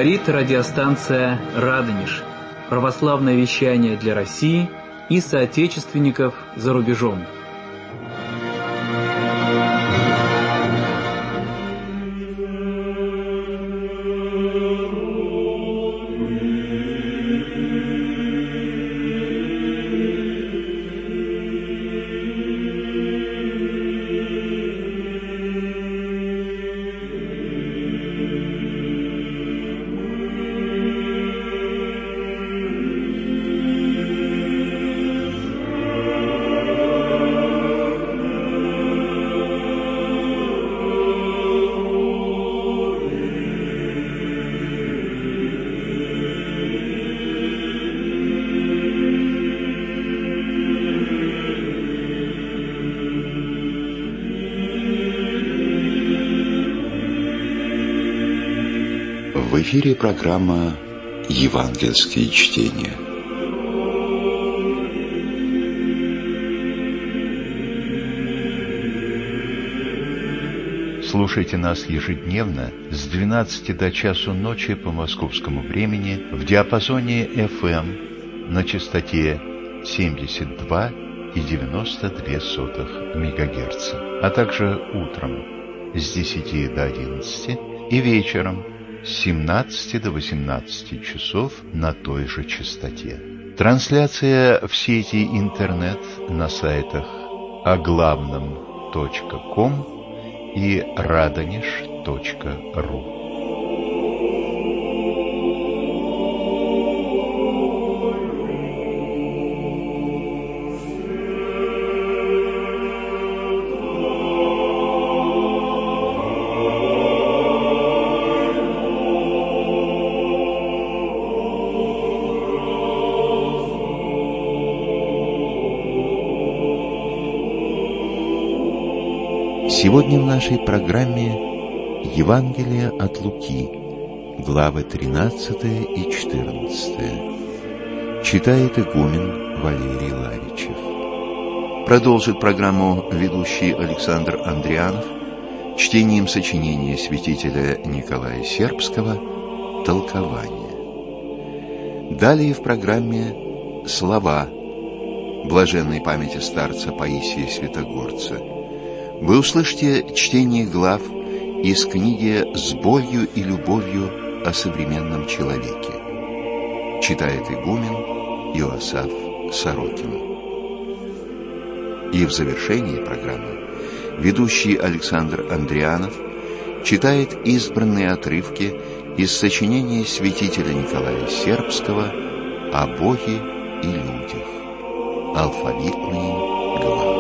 Говорит радиостанция «Радонеж». Православное вещание для России и соотечественников за рубежом. В эфире программа «Евангельские чтения». Слушайте нас ежедневно с 12 до часу ночи по московскому времени в диапазоне FM на частоте 72,92 МГц, а также утром с 10 до 11 и вечером с 17 до 18 часов на той же частоте. Трансляция в сети интернет на сайтах оглавном.ком и radonеж.ру. Сегодня в нашей программе Евангелие от Луки, главы 13 и 14. Читает игумен Валерий Ларичев. Продолжит программу ведущий Александр Андрианов чтением сочинения святителя Николая Сербского «Толкование». Далее в программе слова блаженной памяти старца Паисия Святогорца. Вы услышите чтение глав из книги «С болью и любовью о современном человеке». Читает игумен Иосаф Сорокин. И в завершении программы ведущий Александр Андрианов читает избранные отрывки из сочинения святителя Николая Сербского о Боге и людях. Алфавитные главы.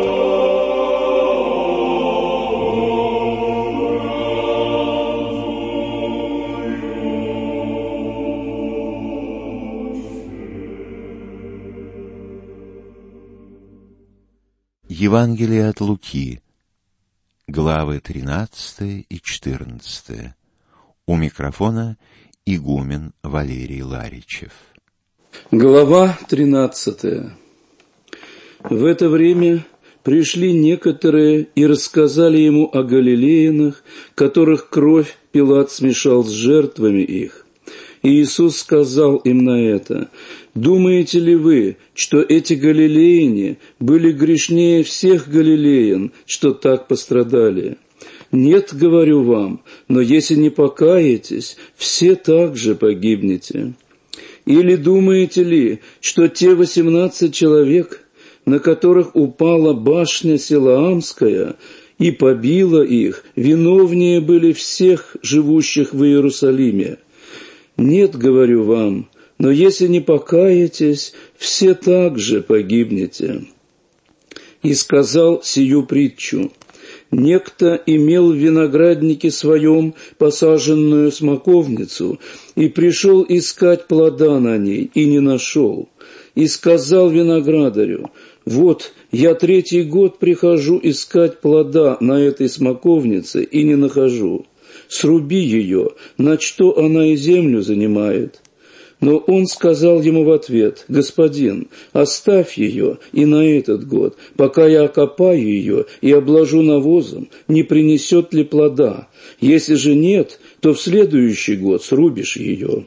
Евангелие от Луки, главы 13 и 14. У микрофона игумен Валерий Ларичев. Глава 13. В это время пришли некоторые и рассказали ему о галилеянах, которых кровь Пилат смешал с жертвами их. И Иисус сказал им на это: «Думаете ли вы, что эти галилеяне были грешнее всех галилеян, что так пострадали? Нет, говорю вам, но если не покаетесь, все также погибнете. Или думаете ли, что те 18 человек, на которых упала башня Силоамская и побила их, виновнее были всех живущих в Иерусалиме? Нет, говорю вам, но если не покаетесь, все также погибнете». И сказал сию притчу: некто имел в винограднике своем посаженную смоковницу и пришел искать плода на ней, и не нашел. И сказал виноградарю: вот, я 3-й год прихожу искать плода на этой смоковнице и не нахожу. Сруби ее, на что она и землю занимает. Но он сказал ему в ответ: «Господин, оставь ее и на этот год, пока я окопаю ее и обложу навозом, не принесет ли плода? Если же нет, то в следующий год срубишь ее».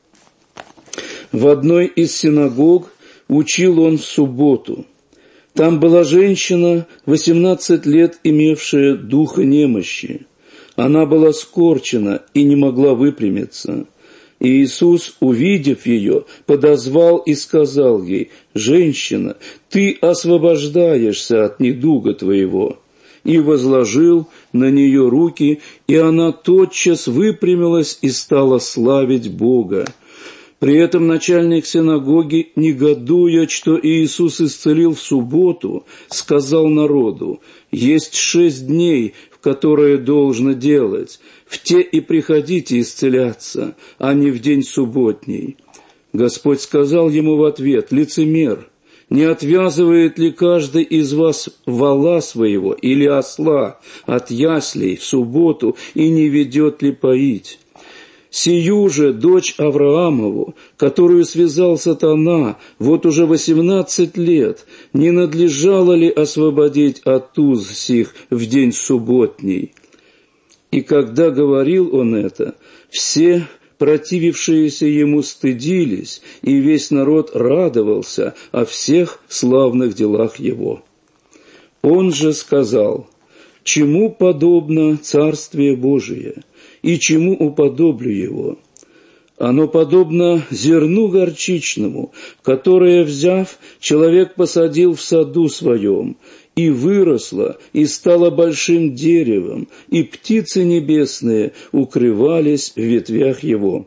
В одной из синагог учил он в субботу. Там была женщина, 18 лет имевшая духа немощи. Она была скорчена и не могла выпрямиться. И Иисус, увидев ее, подозвал и сказал ей: «Женщина, ты освобождаешься от недуга твоего». И возложил на нее руки, и она тотчас выпрямилась и стала славить Бога. При этом начальник синагоги, негодуя, что Иисус исцелил в субботу, сказал народу: «Есть 6 дней, в которые должно делать, в те и приходите исцеляться, а не в день субботний». Господь сказал ему в ответ: «Лицемер, не отвязывает ли каждый из вас вола своего или осла от яслей в субботу и не ведет ли поить? Сию же дочь Авраамову, которую связал сатана вот уже 18 лет, не надлежало ли освободить от уз сих в день субботний?» И когда говорил он это, все противившиеся ему стыдились, и весь народ радовался о всех славных делах его. Он же сказал: «Чему подобно Царствие Божие, и чему уподоблю его? Оно подобно зерну горчичному, которое, взяв, человек посадил в саду своем, и выросло, и стало большим деревом, и птицы небесные укрывались в ветвях его».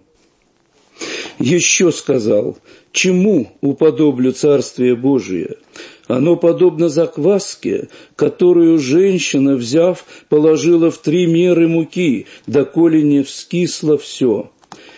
Еще сказал: «Чему уподоблю Царствие Божие? Оно подобно закваске, которую женщина, взяв, положила в 3 меры муки, доколе не вскисло все.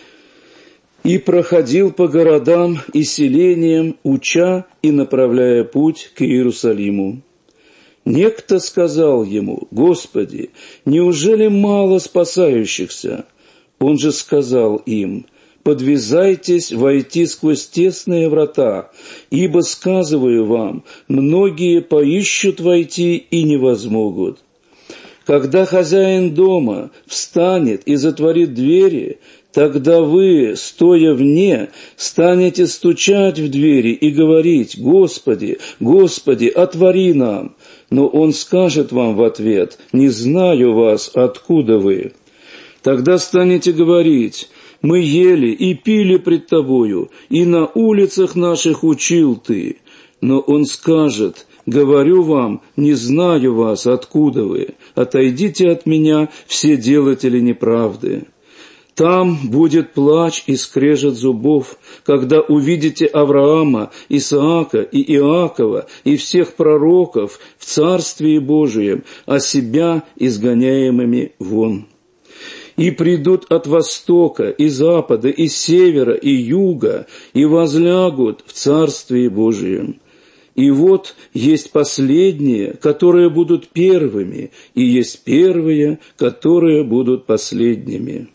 И проходил по городам и селениям, уча и направляя путь к Иерусалиму. Некто сказал ему: «Господи, неужели мало спасающихся?» Он же сказал им: «Подвязайтесь войти сквозь тесные врата, ибо, сказываю вам, многие поищут войти и не возмогут. Когда хозяин дома встанет и затворит двери, тогда вы, стоя вне, станете стучать в двери и говорить: Господи, Господи, отвори нам. Но он скажет вам в ответ: не знаю вас, откуда вы. Тогда станете говорить: мы ели и пили пред тобою, и на улицах наших учил ты. Но он скажет: говорю вам, не знаю вас, откуда вы. Отойдите от меня, все делатели неправды. Там будет плач и скрежет зубов, когда увидите Авраама, Исаака и Иакова и всех пророков в Царствии Божием, а себя изгоняемыми вон. И придут от востока, и запада, и севера, и юга, и возлягут в Царствии Божием. И вот есть последние, которые будут первыми, и есть первые, которые будут последними».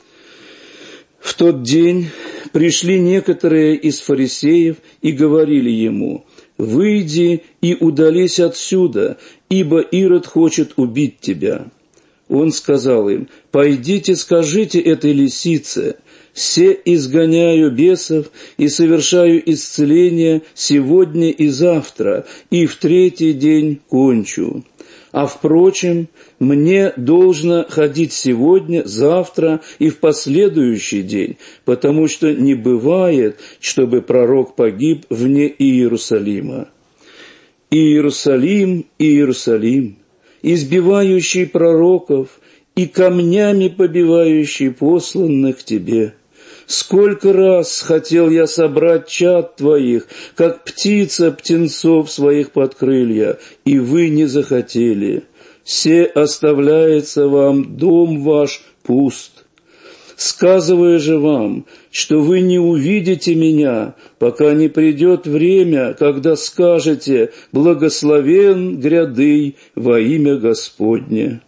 В тот день пришли некоторые из фарисеев и говорили ему: «Выйди и удались отсюда, ибо Ирод хочет убить тебя». Он сказал им: «Пойдите, скажите этой лисице: се изгоняю бесов и совершаю исцеление сегодня и завтра, и в 3-й день кончу. А впрочем, мне должно ходить сегодня, завтра и в последующий день, потому что не бывает, чтобы пророк погиб вне Иерусалима. Иерусалим, Иерусалим, избивающий пророков и камнями побивающий посланных тебе! Сколько раз хотел я собрать чад твоих, как птица птенцов своих под крылья, и вы не захотели. Се оставляется вам дом ваш пуст. Сказываю же вам, что вы не увидите меня, пока не придет время, когда скажете: благословен грядый во имя Господне».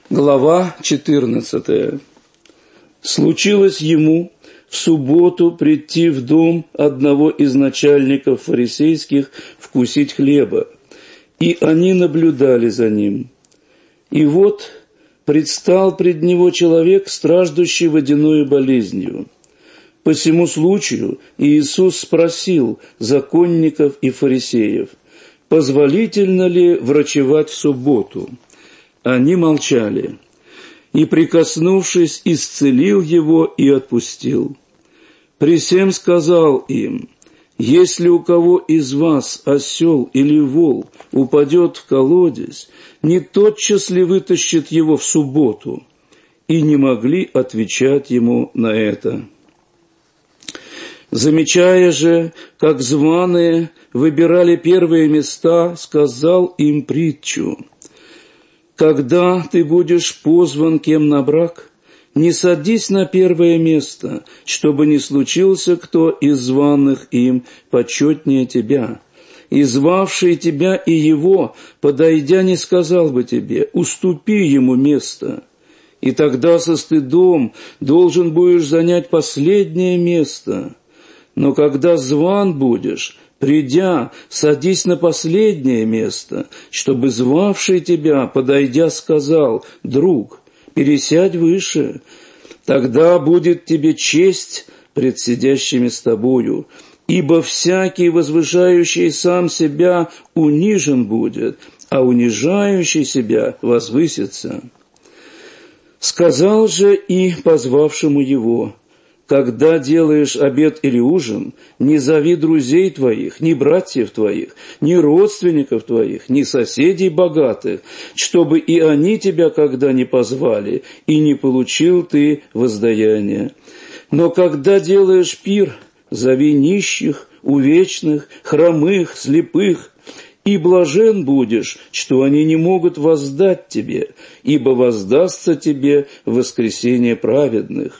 Глава 14. Случилось ему в субботу прийти в дом одного из начальников фарисейских вкусить хлеба, и они наблюдали за ним. И вот предстал пред него человек, страждущий водяною болезнью. По сему случаю Иисус спросил законников и фарисеев: позволительно ли врачевать в субботу? Они молчали. И, прикоснувшись, исцелил его и отпустил. Присем сказал им: если у кого из вас осел или вол упадет в колодец, не тотчас ли вытащит его в субботу? И не могли отвечать ему на это. Замечая же, как званые выбирали первые места, сказал им притчу: когда ты будешь позван кем на брак, не садись на первое место, чтобы не случился кто из званых им почетнее тебя. И звавший тебя и его, подойдя, не сказал бы тебе: уступи ему место. И тогда со стыдом должен будешь занять последнее место. Но когда зван будешь, придя, садись на последнее место, чтобы звавший тебя, подойдя, сказал: друг, пересядь выше, тогда будет тебе честь пред сидящими с тобою, ибо всякий, возвышающий сам себя, унижен будет, а унижающий себя возвысится. Сказал же и позвавшему его: когда делаешь обед или ужин, не зови друзей твоих, ни братьев твоих, ни родственников твоих, ни соседей богатых, чтобы и они тебя когда не позвали, и не получил ты воздаяния. Но когда делаешь пир, зови нищих, увечных, хромых, слепых, и блажен будешь, что они не могут воздать тебе, ибо воздастся тебе в воскресение праведных».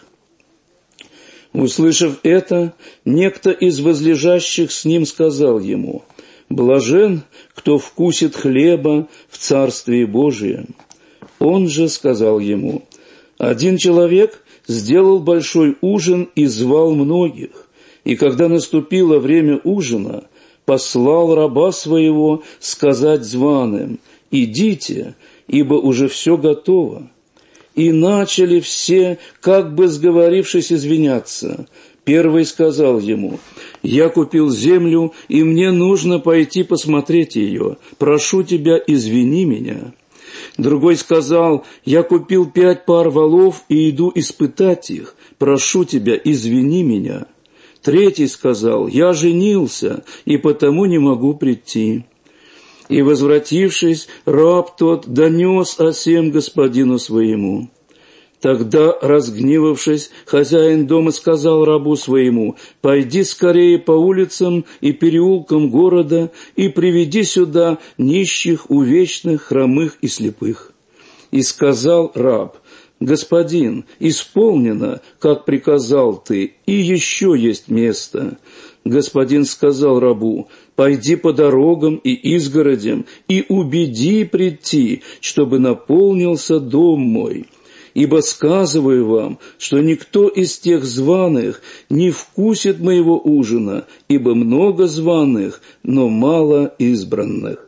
Услышав это, некто из возлежащих с ним сказал ему: «Блажен, кто вкусит хлеба в Царствии Божием». Он же сказал ему: «Один человек сделал большой ужин и звал многих, и когда наступило время ужина, послал раба своего сказать званым: идите, ибо уже все готово. И начали все, как бы сговорившись, извиняться. Первый сказал ему: я купил землю, и мне нужно пойти посмотреть ее. Прошу тебя, извини меня. Другой сказал: я купил 5 пар волов и иду испытать их. Прошу тебя, извини меня. Третий сказал: я женился, и потому не могу прийти. И, возвратившись, раб тот донес о сем господину своему. Тогда, разгневавшись, хозяин дома сказал рабу своему: пойди скорее по улицам и переулкам города и приведи сюда нищих, увечных, хромых и слепых. И сказал раб: господин, исполнено, как приказал ты, и еще есть место. Господин сказал рабу: пойди по дорогам и изгородям и убеди прийти, чтобы наполнился дом мой. Ибо сказываю вам, что никто из тех званых не вкусит моего ужина, ибо много званых, но мало избранных».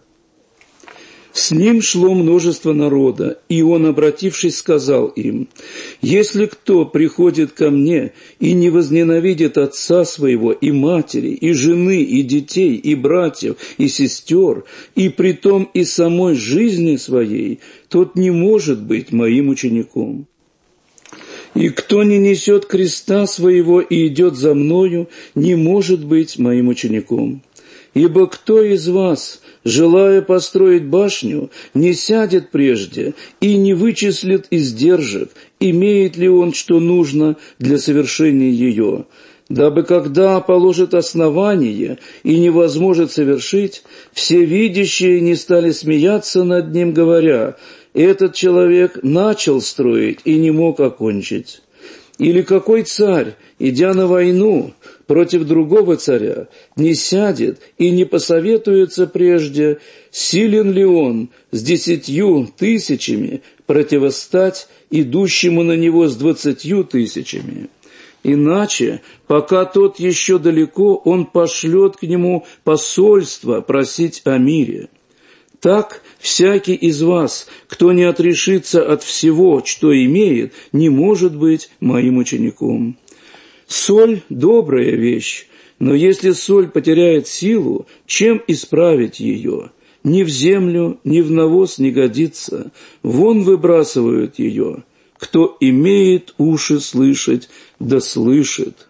С ним шло множество народа, и он, обратившись, сказал им: «Если кто приходит ко мне и не возненавидит отца своего и матери, и жены, и детей, и братьев, и сестер, и притом и самой жизни своей, тот не может быть моим учеником. И кто не несет креста своего и идет за мною, не может быть моим учеником. Ибо кто из вас, желая построить башню, не сядет прежде и не вычислит издержек, имеет ли он, что нужно для совершения ее, дабы, когда положит основание и не возможет совершить, все видящие не стали смеяться над ним, говоря: этот человек начал строить и не мог окончить. Или какой царь, идя на войну, против другого царя, не сядет и не посоветуется прежде, силен ли он с 10 000 противостать идущему на него с 20 000. Иначе, пока тот еще далеко, он пошлет к нему посольство просить о мире. Так всякий из вас, кто не отрешится от всего, что имеет, не может быть моим учеником. Соль – добрая вещь, но если соль потеряет силу, чем исправить ее? Ни в землю, ни в навоз не годится, вон выбрасывают ее. Кто имеет уши слышать, да слышит».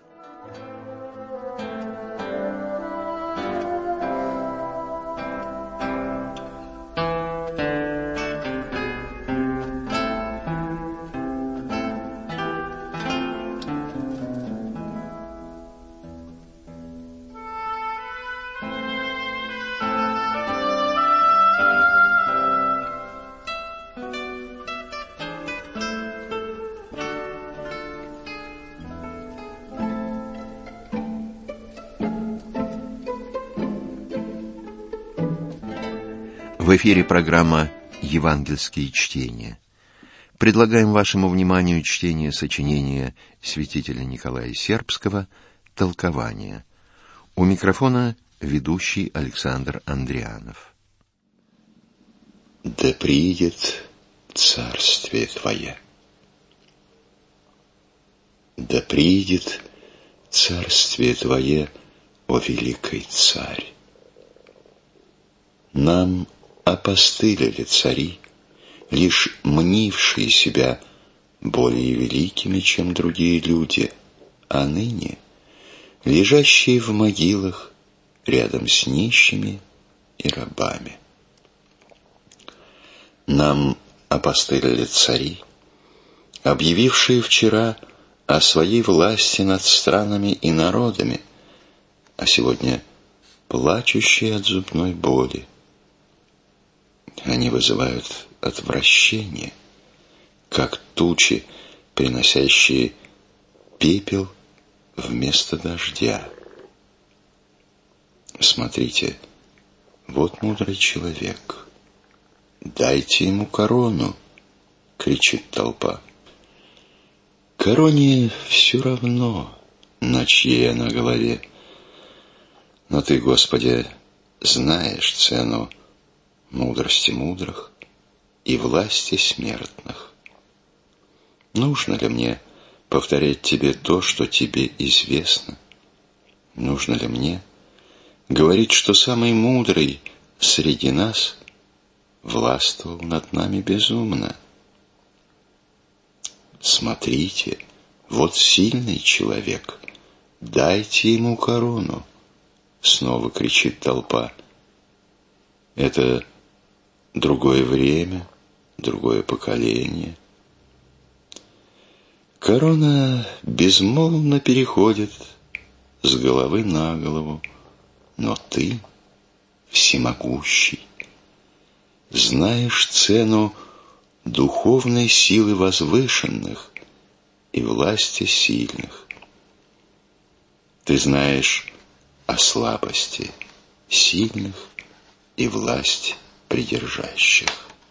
В эфире программа «Евангельские чтения». Предлагаем вашему вниманию чтение сочинения святителя Николая Сербского «Толкование». У микрофона ведущий Александр Андрианов. «Да приидет царствие Твое». Да приидет царствие Твое, о великий царь. Нам опостылили цари, лишь мнившие себя более великими, чем другие люди, а ныне лежащие в могилах рядом с нищими и рабами. Нам опостылили цари, объявившие вчера о своей власти над странами и народами, а сегодня плачущие от зубной боли. Они вызывают отвращение, как тучи, приносящие пепел вместо дождя. Смотрите, вот мудрый человек. «Дайте ему корону!» — кричит толпа. Короне все равно, на чьей она голове. Но Ты, Господи, знаешь цену мудрости мудрых и власти смертных. Нужно ли мне повторять Тебе то, что Тебе известно? Нужно ли мне говорить, что самый мудрый среди нас властвовал над нами безумно? Смотрите, вот сильный человек, дайте ему корону, снова кричит толпа. Это другое время, другое поколение. Корона безмолвно переходит с головы на голову, но Ты, всемогущий, знаешь цену духовной силы возвышенных и власти сильных. Ты знаешь о слабости сильных и власть придержащих.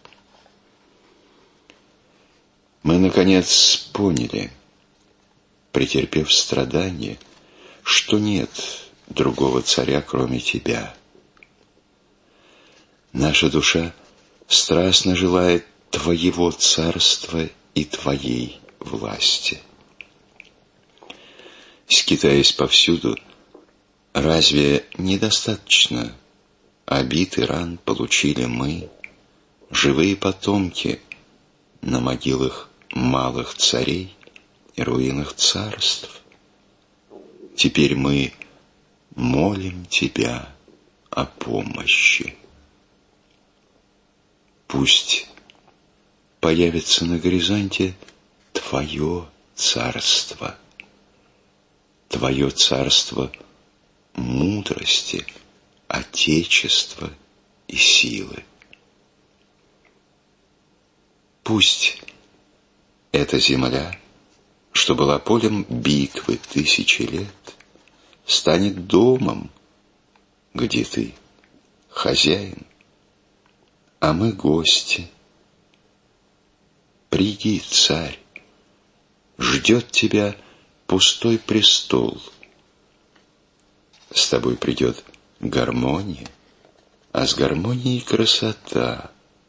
Мы, наконец, поняли, претерпев страдания, что нет другого царя, кроме Тебя. Наша душа страстно желает Твоего царства и Твоей власти. Скитаясь повсюду, разве недостаточно обид и ран получили мы, живые потомки, на могилах малых царей и руинах царств? Теперь мы молим Тебя о помощи. Пусть появится на горизонте Твое царство, Твое царство мудрости, отечества и силы. Пусть эта земля, что была полем битвы 1000 лет, станет домом, где ты хозяин, а мы гости. Приди, царь, ждет тебя пустой престол. С тобой придет гармония, а с гармонией красота.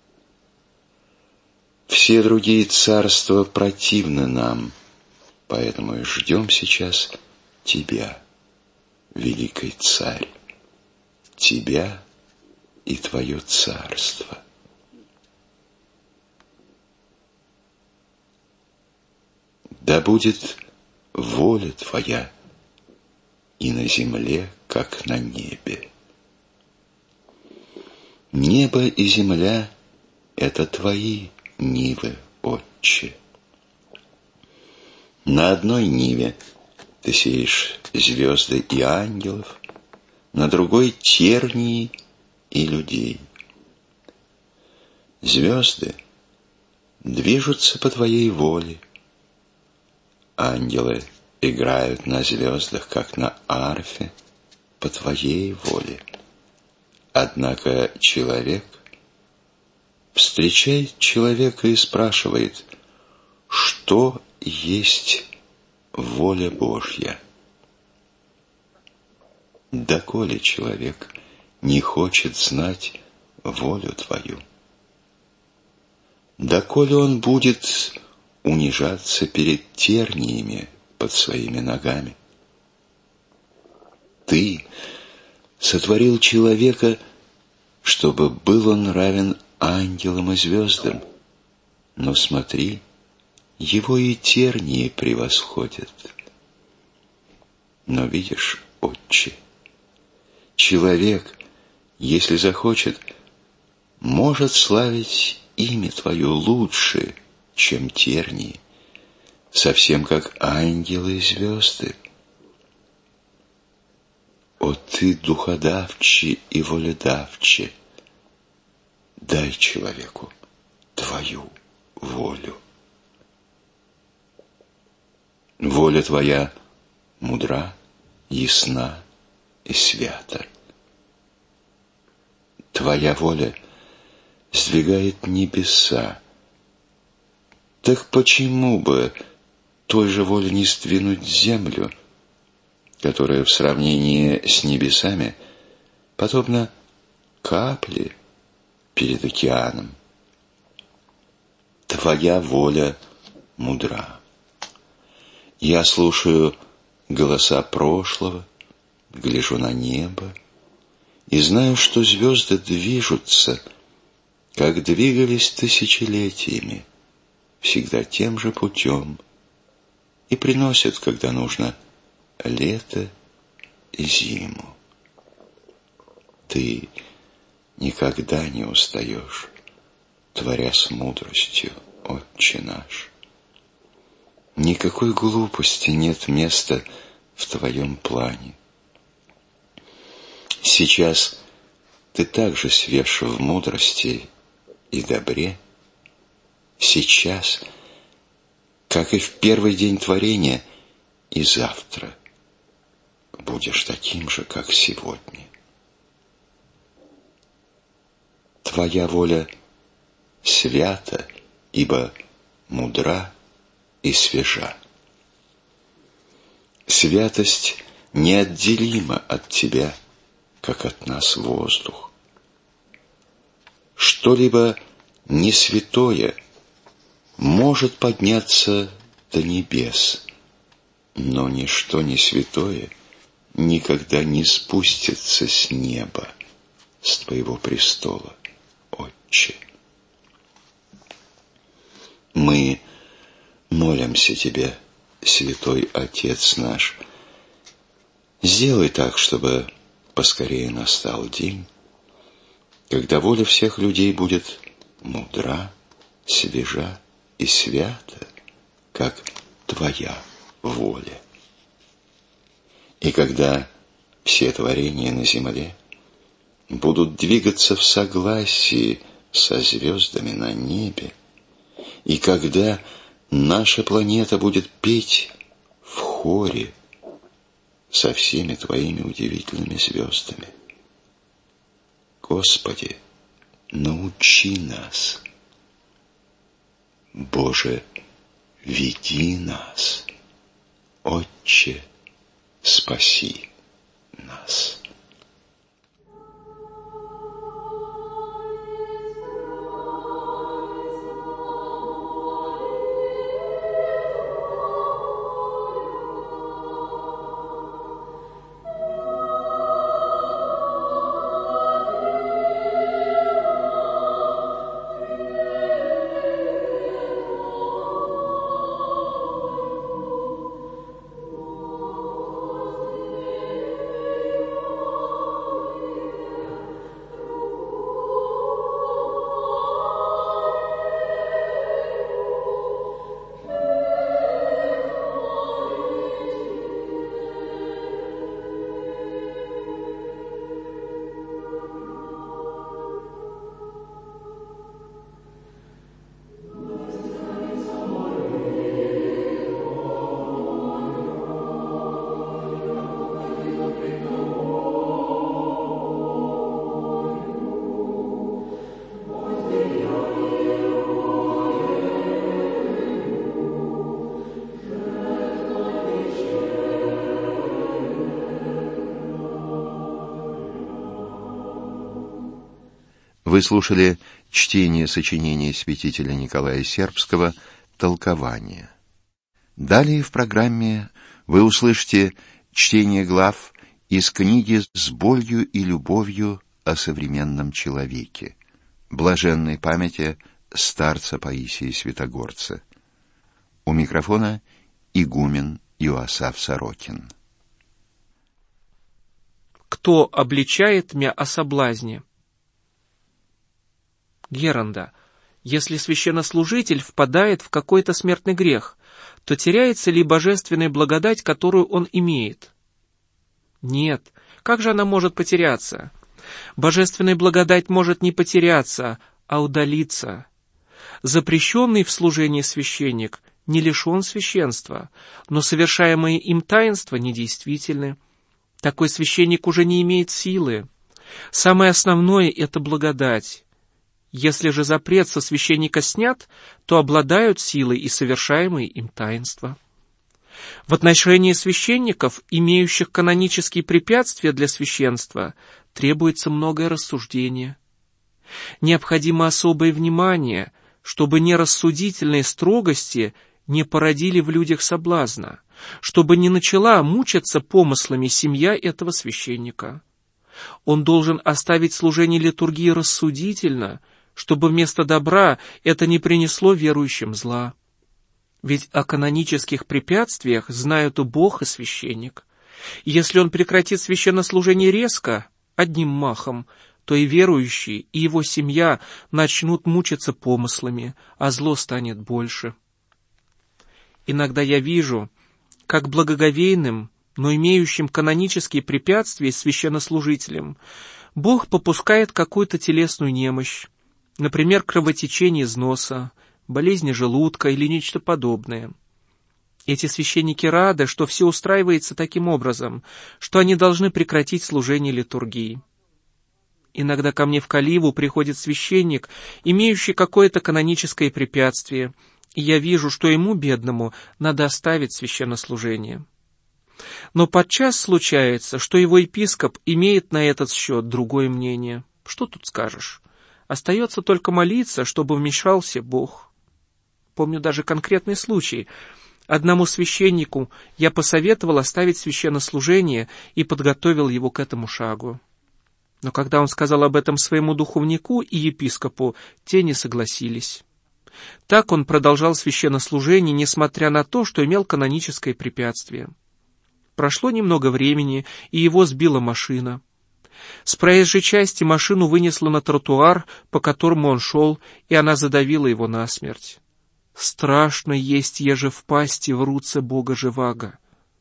Все другие царства противны нам, поэтому и ждем сейчас тебя, великий царь, тебя и твое царство. Да будет воля твоя и на земле, как на небе. Небо и земля — это твои нивы, Отче. На одной ниве ты сеешь звезды и ангелов, на другой — тернии и людей. Звезды движутся по твоей воле, ангелы играют на звездах, как на арфе, по твоей воле. Однако человек встречает человека и спрашивает, что есть воля Божья. Доколе человек не хочет знать волю твою? Доколе он будет унижаться перед терниями под своими ногами? Ты сотворил человека, чтобы был он равен ангелам и звездам, но смотри, его и тернии превосходят. Но видишь, Отче, человек, если захочет, может славить имя Твое лучше, чем тернии, совсем как ангелы и звезды. О ты, духодавче и воледавче, дай человеку Твою волю. Воля Твоя мудра, ясна и свята. Твоя воля сдвигает небеса. Так почему бы той же воле не сдвинуть землю, которая в сравнении с небесами подобна капле перед океаном? Твоя воля мудра. Я слушаю голоса прошлого, гляжу на небо и знаю, что звезды движутся, как двигались тысячелетиями, всегда тем же путем, и приносят, когда нужно, лето и зиму. Ты никогда не устаешь, творя с мудростью, Отче наш. Никакой глупости нет места в Твоем плане. Сейчас Ты также свеж в мудрости и добре. Сейчас, как и в первый день творения, и завтра будешь таким же, как сегодня. Твоя воля свята, ибо мудра и свежа. Святость неотделима от Тебя, как от нас воздух. Что-либо не святое может подняться до небес, но ничто не святое никогда не спустится с неба, с Твоего престола, Отче. Мы молимся Тебе, Святой Отец наш, сделай так, чтобы поскорее настал день, когда воля всех людей будет мудра, свежа и свята, как Твоя воля. И когда все творения на земле будут двигаться в согласии со звездами на небе, и когда наша планета будет петь в хоре со всеми Твоими удивительными звездами. Господи, научи нас. Боже, веди нас. Отче, спаси нас. Вы слушали чтение сочинения святителя Николая Сербского «Толкование». Далее в программе вы услышите чтение глав из книги «С болью и любовью о современном человеке» блаженной памяти старца Паисия Святогорца. У микрофона игумен Иоасаф Сорокин. Кто обличает мя о соблазне? Геранда, если священнослужитель впадает в какой-то смертный грех, то теряется ли божественная благодать, которую он имеет? Нет. Как же она может потеряться? Божественная благодать может не потеряться, а удалиться. Запрещенный в служении священник не лишен священства, но совершаемые им таинства недействительны. Такой священник уже не имеет силы. Самое основное — это благодать. Если же запрет со священника снят, то обладают силой и совершаемые им таинства. В отношении священников, имеющих канонические препятствия для священства, требуется многое рассуждение. Необходимо особое внимание, чтобы нерассудительные строгости не породили в людях соблазна, чтобы не начала мучиться помыслами семья этого священника. Он должен оставить служение литургии рассудительно, чтобы вместо добра это не принесло верующим зла. Ведь о канонических препятствиях знают и Бог, и священник. И если он прекратит священнослужение резко, одним махом, то и верующий, и его семья начнут мучиться помыслами, а зло станет больше. Иногда я вижу, как благоговейным, но имеющим канонические препятствия священнослужителям Бог попускает какую-то телесную немощь, например, кровотечение из носа, болезни желудка или нечто подобное. Эти священники рады, что все устраивается таким образом, что они должны прекратить служение литургии. Иногда ко мне в Каливу приходит священник, имеющий какое-то каноническое препятствие, и я вижу, что ему, бедному, надо оставить священнослужение. Но подчас случается, что его епископ имеет на этот счет другое мнение. Что тут скажешь? Остается только молиться, чтобы вмешался Бог. Помню даже конкретный случай. Одному священнику я посоветовал оставить священнослужение и подготовил его к этому шагу. Но когда он сказал об этом своему духовнику и епископу, те не согласились. Так он продолжал священнослужение, несмотря на то, что имел каноническое препятствие. Прошло немного времени, и его сбила машина. С проезжей части машину вынесло на тротуар, по которому он шел, и она задавила его насмерть. Страшно есть еже впасти в руце Бога живаго.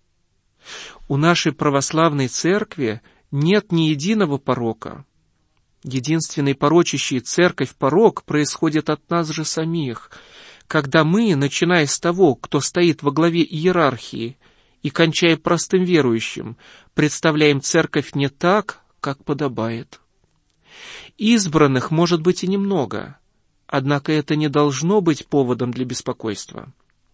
У нашей православной церкви нет ни единого порока. Единственный порочащий церковь порок происходит от нас же самих, когда мы, начиная с того, кто стоит во главе иерархии, и кончая простым верующим, представляем церковь не так, как подобает. Избранных может быть и немного, однако это не должно быть поводом для беспокойства.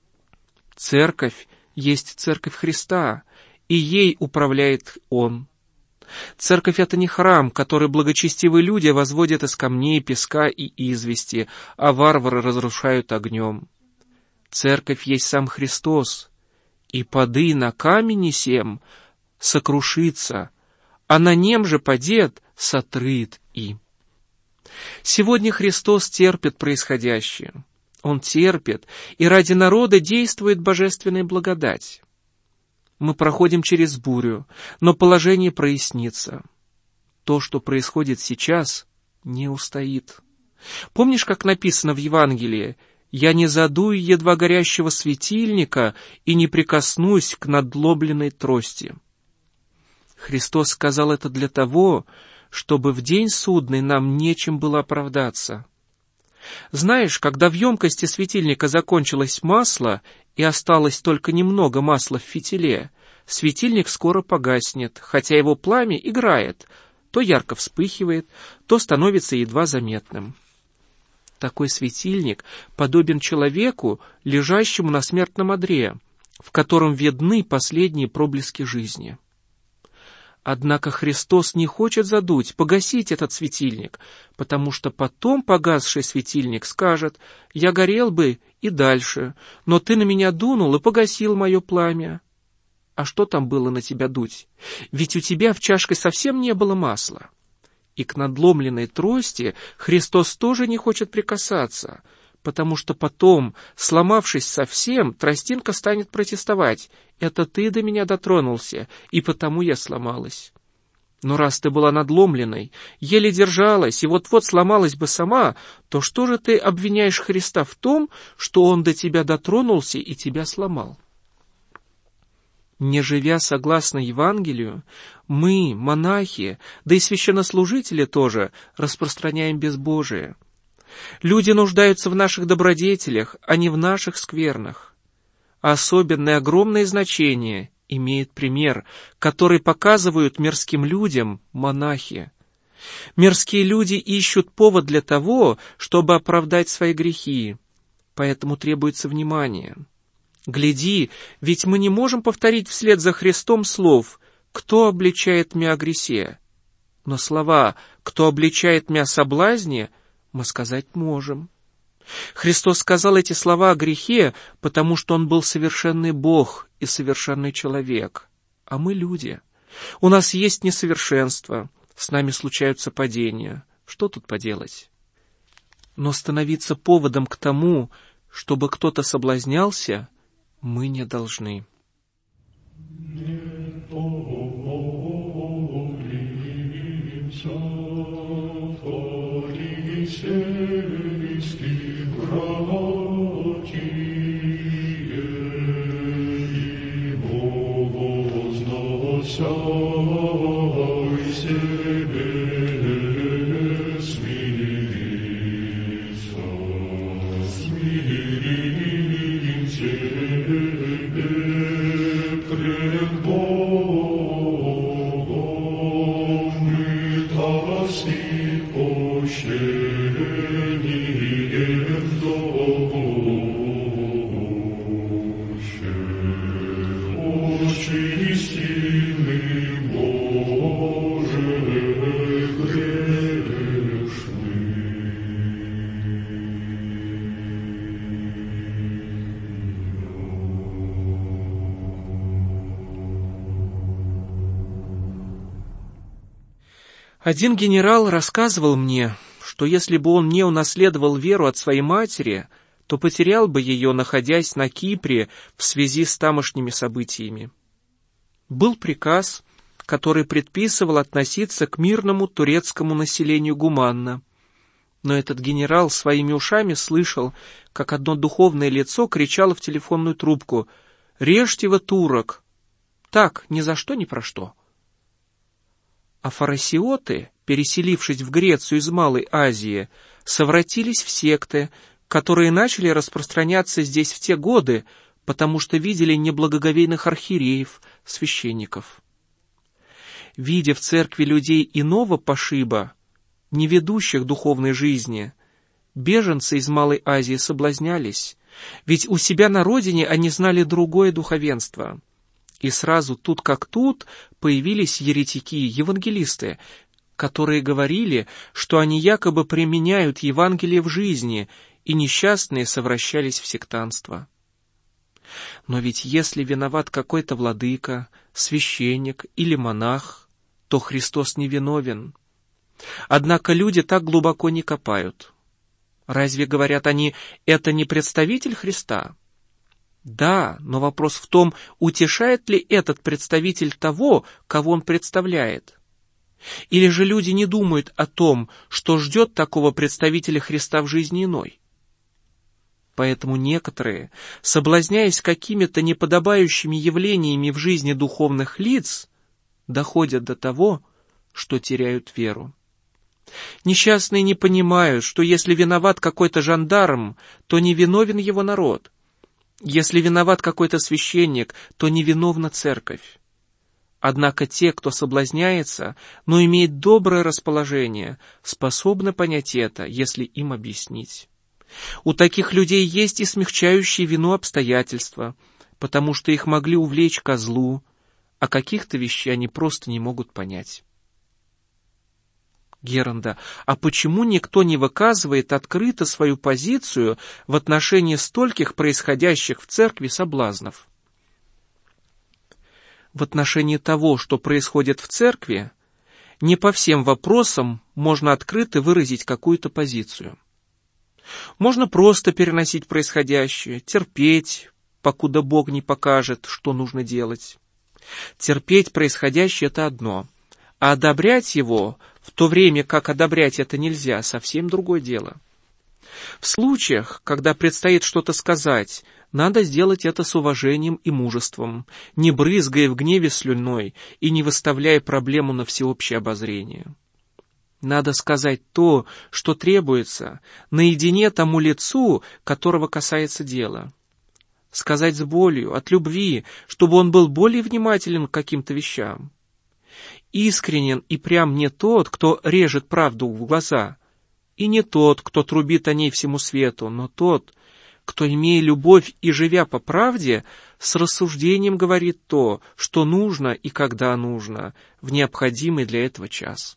Церковь есть церковь Христа, и ей управляет Он. Церковь — это не храм, который благочестивые люди возводят из камней, песка и извести, а варвары разрушают огнем. Церковь есть сам Христос, и поды на камени сем сокрушится, а на нем же падет сотрыт и. Сегодня Христос терпит происходящее. Он терпит, и ради народа действует божественная благодать. Мы проходим через бурю, но положение прояснится. То, что происходит сейчас, не устоит. Помнишь, как написано в Евангелии: «Я не задую едва горящего светильника и не прикоснусь к надломленной трости». Христос сказал это для того, чтобы в день судный нам нечем было оправдаться. Знаешь, когда в емкости светильника закончилось масло и осталось только немного масла в фитиле, светильник скоро погаснет, хотя его пламя играет, то ярко вспыхивает, то становится едва заметным. Такой светильник подобен человеку, лежащему на смертном одре, в котором видны последние проблески жизни. Однако Христос не хочет задуть, погасить этот светильник, потому что потом погасший светильник скажет: «Я горел бы и дальше, но ты на меня дунул и погасил мое пламя». А что там было на тебя дуть? Ведь у тебя в чашке совсем не было масла. И к надломленной трости Христос тоже не хочет прикасаться, потому что потом, сломавшись совсем, тростинка станет протестовать: «Это ты до меня дотронулся, и потому я сломалась». Но раз ты была надломленной, еле держалась и вот-вот сломалась бы сама, то что же ты обвиняешь Христа в том, что Он до тебя дотронулся и тебя сломал? Не живя согласно Евангелию, мы, монахи, да и священнослужители тоже, распространяем безбожие. Люди нуждаются в наших добродетелях, а не в наших сквернах. Особенное огромное значение имеет пример, который показывают мирским людям монахи. Мирские люди ищут повод для того, чтобы оправдать свои грехи, поэтому требуется внимание. Гляди, ведь мы не можем повторить вслед за Христом слов «Кто обличает мя о гресе?», но слова «Кто обличает мя о соблазне?» мы сказать можем. Христос сказал эти слова о грехе, потому что Он был совершенный Бог и совершенный человек, а мы люди. У нас есть несовершенство, с нами случаются падения. Что тут поделать? Но становиться поводом к тому, чтобы кто-то соблазнялся, мы не должны. Один генерал рассказывал мне, что если бы он не унаследовал веру от своей матери, то потерял бы ее, находясь на Кипре в связи с тамошними событиями. Был приказ, который предписывал относиться к мирному турецкому населению гуманно. Но этот генерал своими ушами слышал, как одно духовное лицо кричало в телефонную трубку: «Режьте вы турок!» Так, ни за что, ни про что. А фарисеоты, переселившись в Грецию из Малой Азии, совратились в секты, которые начали распространяться здесь в те годы, потому что видели неблагоговейных архиереев, священников. Видя в церкви людей иного пошиба, не ведущих духовной жизни, беженцы из Малой Азии соблазнялись, ведь у себя на родине они знали другое духовенство. И сразу тут как тут появились еретики, евангелисты, которые говорили, что они якобы применяют Евангелие в жизни, и несчастные совращались в сектантство. Но ведь если виноват какой-то владыка, священник или монах, то Христос не виновен. Однако люди так глубоко не копают. Разве, говорят они, это не представитель Христа? Да, но вопрос в том, утешает ли этот представитель того, кого он представляет. Или же люди не думают о том, что ждет такого представителя Христа в жизни иной. Поэтому некоторые, соблазняясь какими-то неподобающими явлениями в жизни духовных лиц, доходят до того, что теряют веру. Несчастные не понимают, что если виноват какой-то жандарм, то не виновен его народ. Если виноват какой-то священник, то невиновна церковь. Однако те, кто соблазняется, но имеет доброе расположение, способны понять это, если им объяснить. У таких людей есть и смягчающие вину обстоятельства, потому что их могли увлечь ко злу, а каких-то вещей они просто не могут понять. Геренда, а почему никто не выказывает открыто свою позицию в отношении стольких происходящих в церкви соблазнов? В отношении того, что происходит в церкви, не по всем вопросам можно открыто выразить какую-то позицию. Можно просто переносить происходящее, терпеть, покуда Бог не покажет, что нужно делать. Терпеть происходящее – это одно, а одобрять его, в то время как одобрять это нельзя, совсем другое дело. В случаях, когда предстоит что-то сказать, надо сделать это с уважением и мужеством, не брызгая в гневе слюной и не выставляя проблему на всеобщее обозрение. Надо сказать то, что требуется, наедине тому лицу, которого касается дело. Сказать с болью, от любви, чтобы он был более внимателен к каким-то вещам. Искренен и прям не тот, кто режет правду в глаза, и не тот, кто трубит о ней всему свету, но тот, кто, имея любовь и живя по правде, с рассуждением говорит то, что нужно и когда нужно, в необходимый для этого час.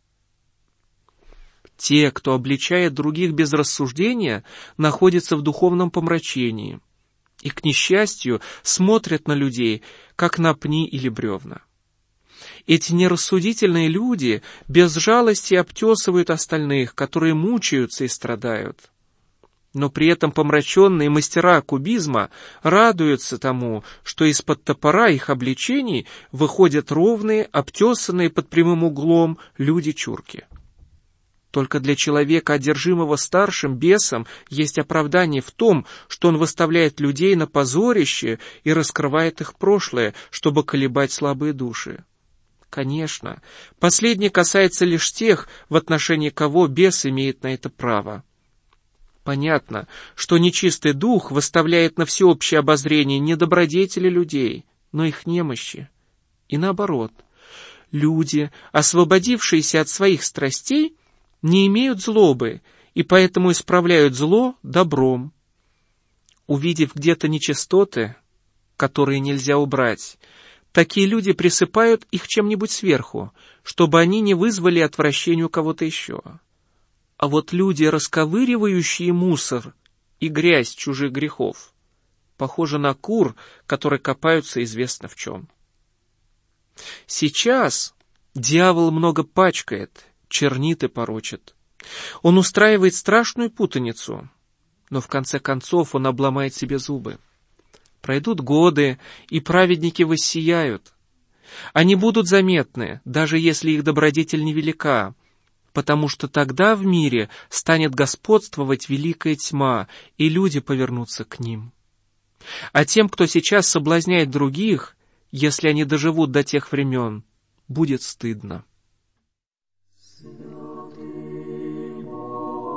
Те, кто обличает других без рассуждения, находятся в духовном помрачении и, к несчастью, смотрят на людей, как на пни или бревна. Эти нерассудительные люди без жалости обтесывают остальных, которые мучаются и страдают. Но при этом помраченные мастера кубизма радуются тому, что из-под топора их обличений выходят ровные, обтесанные под прямым углом люди-чурки. Только для человека, одержимого старшим бесом, есть оправдание в том, что он выставляет людей на позорище и раскрывает их прошлое, чтобы колебать слабые души. Конечно, последнее касается лишь тех, в отношении кого бес имеет на это право. Понятно, что нечистый дух выставляет на всеобщее обозрение не добродетели людей, но их немощи. И наоборот, люди, освободившиеся от своих страстей, не имеют злобы и поэтому исправляют зло добром. Увидев где-то нечистоты, которые нельзя убрать, такие люди присыпают их чем-нибудь сверху, чтобы они не вызвали отвращения у кого-то еще. А вот люди, расковыривающие мусор и грязь чужих грехов, похожи на кур, которые копаются известно в чем. Сейчас дьявол много пачкает, чернит и порочит. Он устраивает страшную путаницу, но в конце концов он обломает себе зубы. Пройдут годы, и праведники воссияют. Они будут заметны, даже если их добродетель невелика, потому что тогда в мире станет господствовать великая тьма, и люди повернутся к ним. А тем, кто сейчас соблазняет других, если они доживут до тех времен, будет стыдно.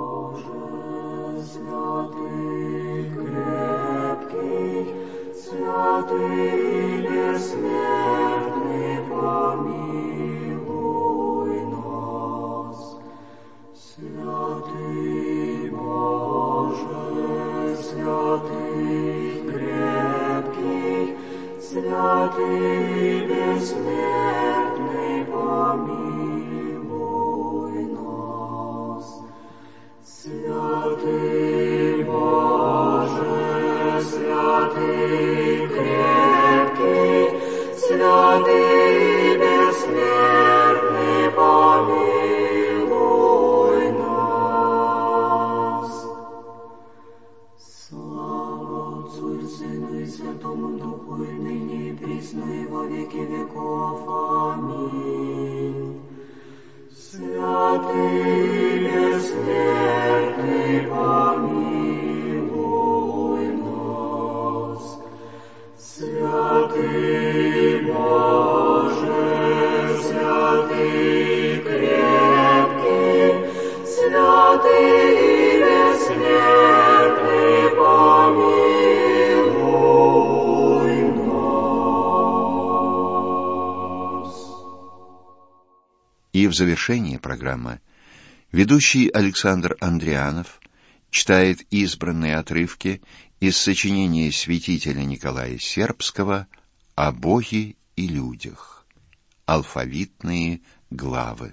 Святый, И в завершении программы ведущий Александр Андрианов читает избранные отрывки из сочинения святителя Николая Сербского «О Боге и людях». Алфавитные главы.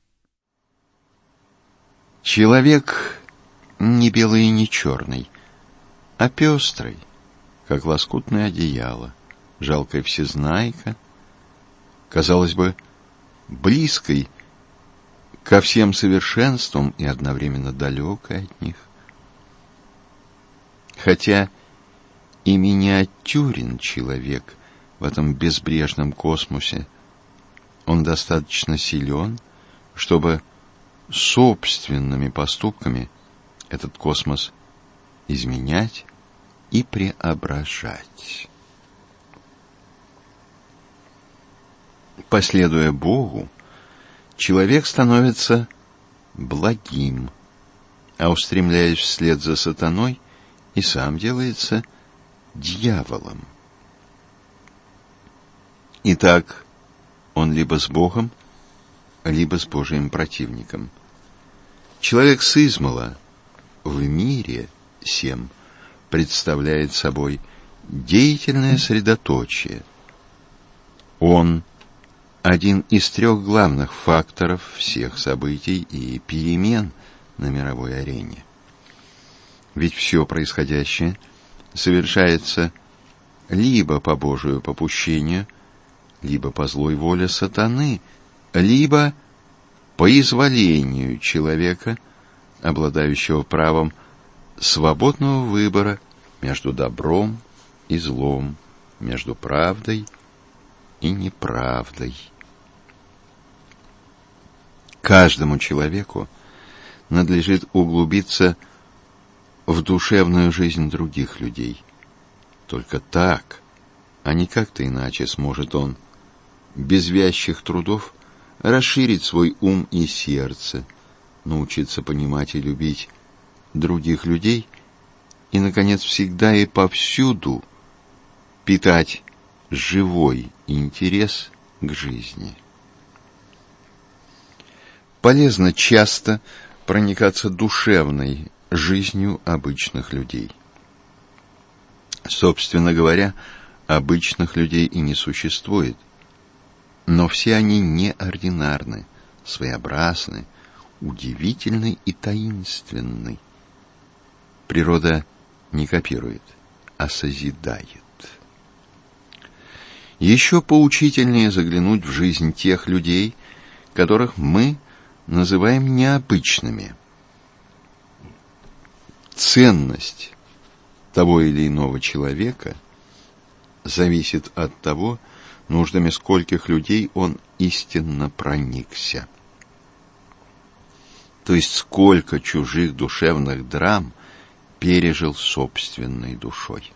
Человек не белый и не черный, а пестрый, как лоскутное одеяло, жалкая всезнайка, казалось бы, близкой ко всем совершенствам и одновременно далекой от них. Хотя и миниатюрен человек в этом безбрежном космосе, он достаточно силен, чтобы собственными поступками этот космос изменять и преображать. Последуя Богу, человек становится благим, а устремляясь вслед за сатаной, и сам делается дьяволом. Итак, он либо с Богом, либо с Божиим противником. Человек сызмала в мире сем представляет собой деятельное средоточие. Он один из трех главных факторов всех событий и перемен на мировой арене. Ведь все происходящее совершается либо по Божию попущению, либо по злой воле сатаны, либо по изволению человека, обладающего правом свободного выбора между добром и злом, между правдой и неправдой. Каждому человеку надлежит углубиться в душевную жизнь других людей. Только так, а не как-то иначе, сможет он без вязких трудов расширить свой ум и сердце, научиться понимать и любить других людей и, наконец, всегда и повсюду питать живой интерес к жизни. Полезно часто проникаться душевной жизнью обычных людей. Собственно говоря, обычных людей и не существует, но все они неординарны, своеобразны, удивительны и таинственны. Природа не копирует, а созидает. Еще поучительнее заглянуть в жизнь тех людей, которых мы называем необычными. Ценность того или иного человека зависит от того, нуждами скольких людей он истинно проникся. То есть сколько чужих душевных драм пережил собственной душой.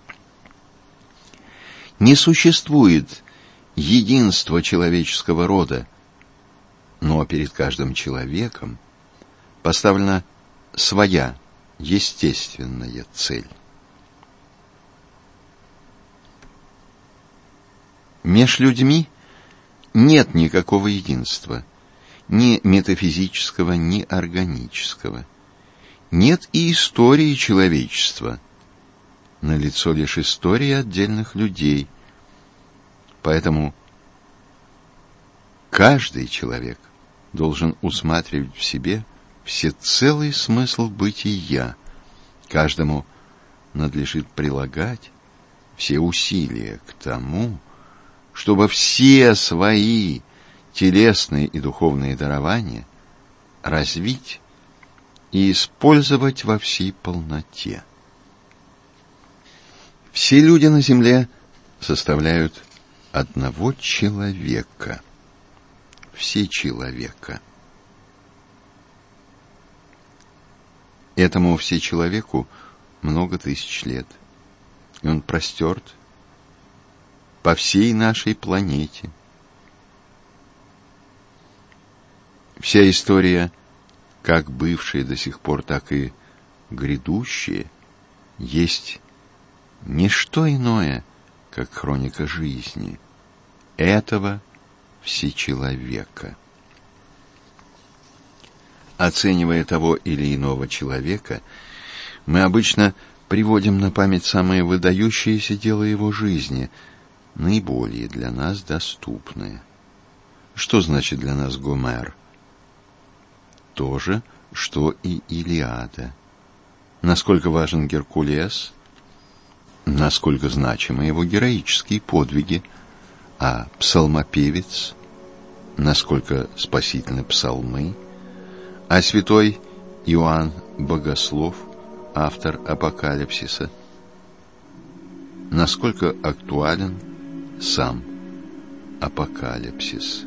Не существует единства человеческого рода, но перед каждым человеком поставлена своя естественная цель. Меж людьми нет никакого единства, ни метафизического, ни органического. Нет и истории человечества. Налицо лишь история отдельных людей. Поэтому каждый человек должен усматривать в себе всецелый смысл бытия. Каждому надлежит прилагать все усилия к тому, чтобы все свои телесные и духовные дарования развить и использовать во всей полноте. Все люди на земле составляют одного человека. Все человека. Этому всечеловеку много тысяч лет, и он простерт по всей нашей планете. Вся история, как бывшая до сих пор, так и грядущая, есть не что иное, как хроника жизни этого всечеловека. Оценивая того или иного человека, мы обычно приводим на память самые выдающиеся дела его жизни, наиболее для нас доступные. Что значит для нас Гомер? То же, что и Илиада. Насколько важен Геркулес, насколько значимы его героические подвиги, а псалмопевец, насколько спасительны псалмы, а святой Иоанн Богослов, автор Апокалипсиса, насколько актуален сам Апокалипсис.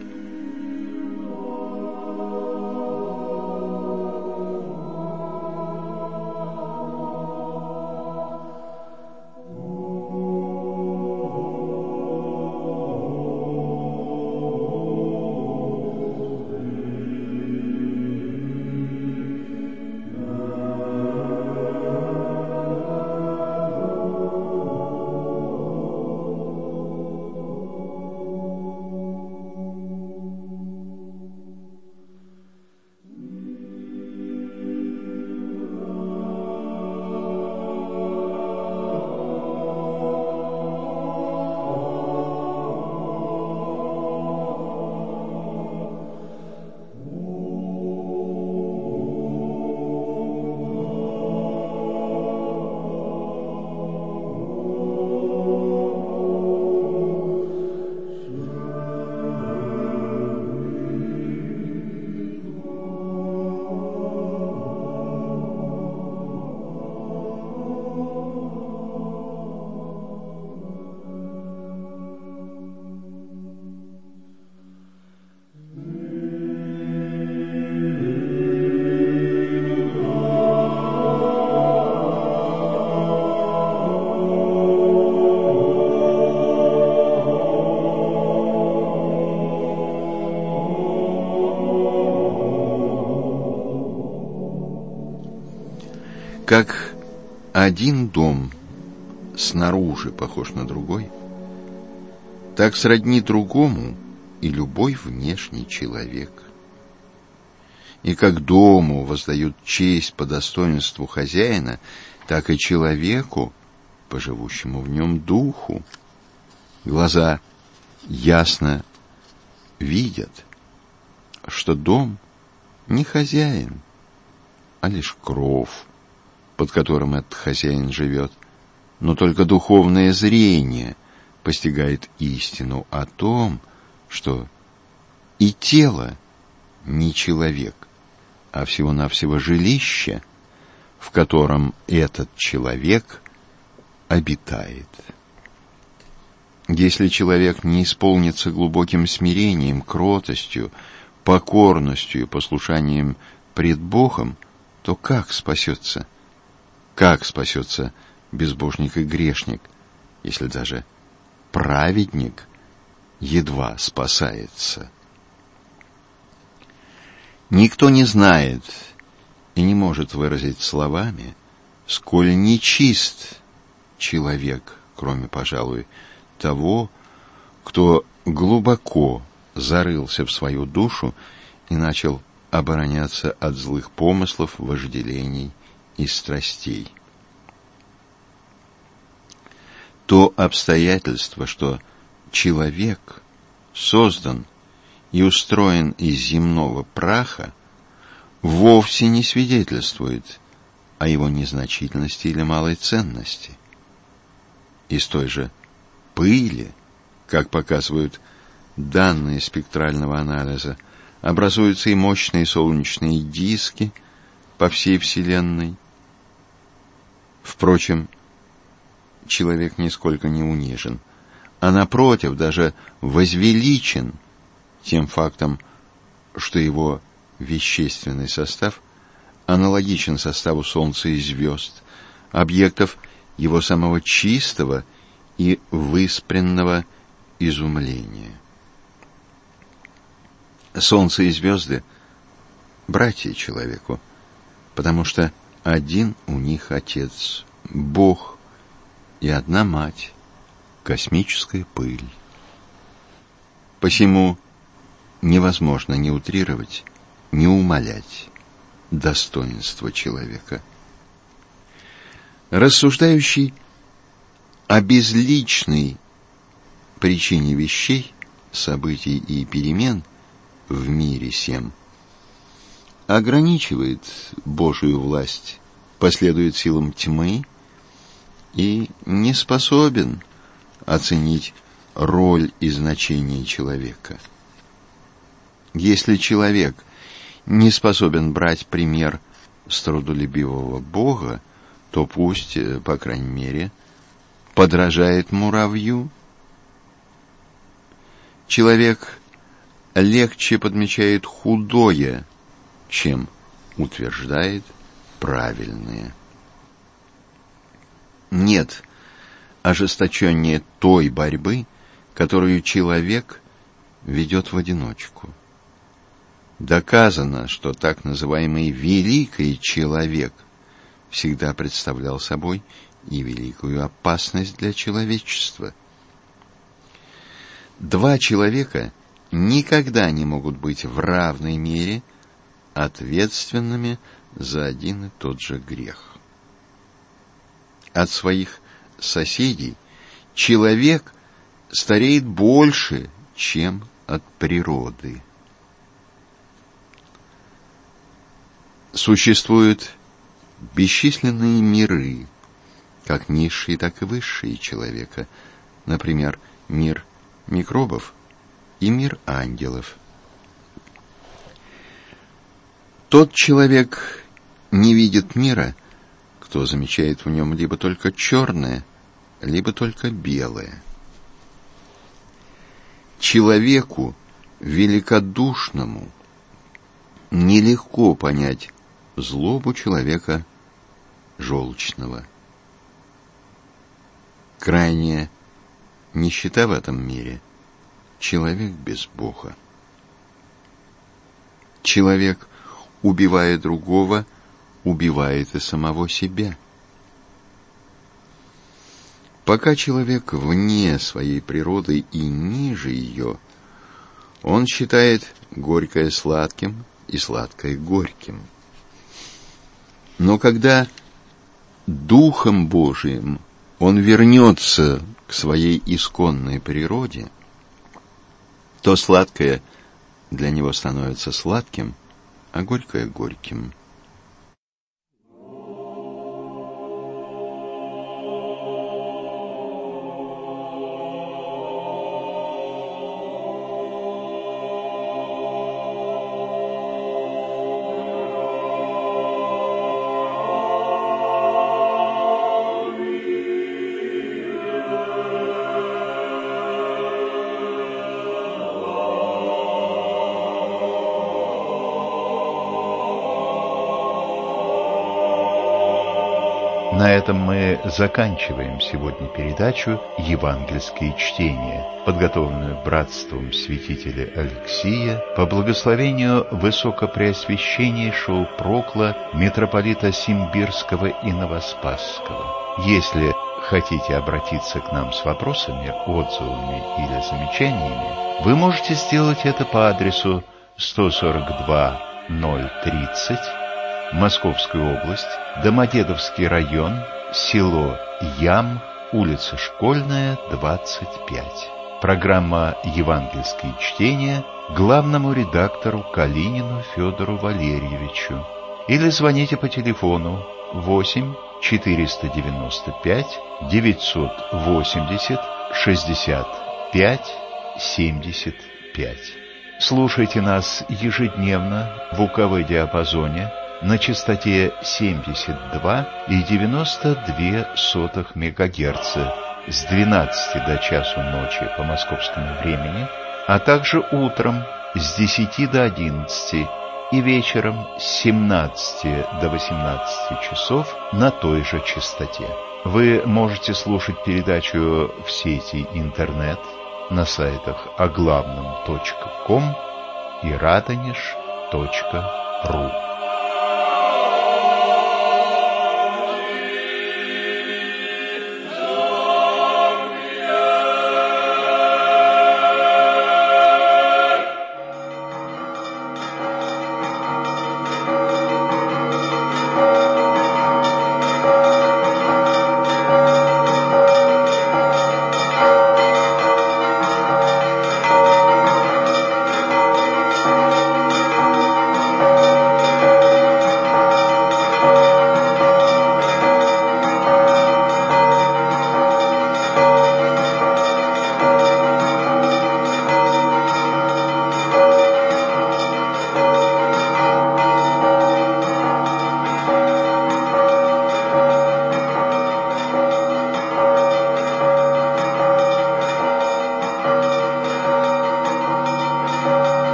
Как один дом снаружи похож на другой, так сродни другому и любой внешний человек. И как дому воздают честь по достоинству хозяина, так и человеку, по живущему в нем духу. Глаза ясно видят, что дом не хозяин, а лишь кров, под которым этот хозяин живет, но только духовное зрение постигает истину о том, что и тело не человек, а всего-навсего жилище, в котором этот человек обитает. Если человек не исполнится глубоким смирением, кротостью, покорностью и послушанием пред Богом, то как спасется? Как спасется безбожник и грешник, если даже праведник едва спасается? Никто не знает и не может выразить словами, сколь нечист человек, кроме, пожалуй, того, кто глубоко зарылся в свою душу и начал обороняться от злых помыслов, вожделений и страстей. То обстоятельство, что человек создан и устроен из земного праха, вовсе не свидетельствует о его незначительности или малой ценности. Из той же пыли, как показывают данные спектрального анализа, образуются и мощные солнечные диски по всей Вселенной. Впрочем, человек нисколько не унижен, а напротив, даже возвеличен тем фактом, что его вещественный состав аналогичен составу Солнца и звезд, объектов его самого чистого и выспренного изумления. Солнце и звезды — братья человеку, потому что один у них Отец, Бог, и одна Мать, космическая пыль. Посему невозможно ни утрировать, ни умалять достоинство человека. Рассуждающий о безличной причине вещей, событий и перемен в мире сем ограничивает Божию власть, последует силам тьмы и не способен оценить роль и значение человека. Если человек не способен брать пример с трудолюбивого Бога, то пусть, по крайней мере, подражает муравью. Человек легче подмечает худое, чем утверждает правильное. Нет ожесточеннее той борьбы, которую человек ведет в одиночку. Доказано, что так называемый великий человек всегда представлял собой и великую опасность для человечества. Два человека никогда не могут быть в равной мере ответственными за один и тот же грех. От своих соседей человек стареет больше, чем от природы. Существуют бесчисленные миры, как низшие, так и высшие человека, например, мир микробов и мир ангелов. Тот человек не видит мира, кто замечает в нем либо только черное, либо только белое. Человеку великодушному нелегко понять злобу человека желчного. Крайняя нищета в этом мире — человек без Бога. Человек, убивая другого, убивает и самого себя. Пока человек вне своей природы и ниже ее, он считает горькое сладким и сладкое горьким. Но когда Духом Божиим он вернется к своей исконной природе, то сладкое для него становится сладким, а горькое — горьким. На этом мы заканчиваем сегодня передачу «Евангельские чтения», подготовленную братством святителя Алексия по благословению высокопреосвященнейшего прокла митрополита Симбирского и Новоспасского. Если хотите обратиться к нам с вопросами, отзывами или замечаниями, вы можете сделать это по адресу 142-030, Московская область, Домодедовский район, село Ям, улица Школьная, 25. Программа «Евангельские чтения» главному редактору Калинину Федору Валерьевичу. Или звоните по телефону 8 495 980 65 75. Слушайте нас ежедневно в УКВ-диапазоне на частоте 72,92 МГц с 12 до часу ночи по московскому времени, а также утром с 10 до 11 и вечером с 17 до 18 часов на той же частоте. Вы можете слушать передачу в сети интернет на сайтах оглавном.ком и радонеж.ру.